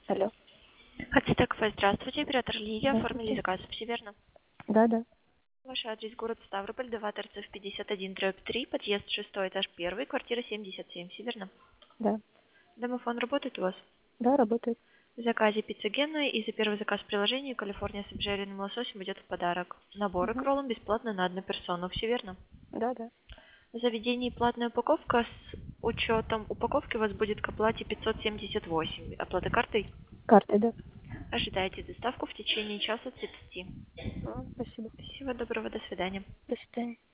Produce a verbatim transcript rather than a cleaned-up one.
Алло. Хацтек Фест, здравствуйте, оператор Лилия, Здравствуйте. оформили заказ, все верно? Да, да. Ваш адрес город Ставрополь, два торцев пятьдесят один дробь три, подъезд шестой этаж первый, квартира семьдесят семь, все верно? Да. Домофон работает у вас? Да, работает. В заказе пицца Генна и за первый заказ в приложении Калифорния с обжаренным лососем идет в подарок. Наборы к Угу. роллам бесплатно на одну персону, все верно? Да, да. В заведении платная упаковка, с учетом упаковки у вас будет к оплате пятьсот семьдесят восемь. Оплата картой? Карты, да. Ожидайте доставку в течение часа тридцати. А, спасибо. Всего доброго, до свидания. До свидания.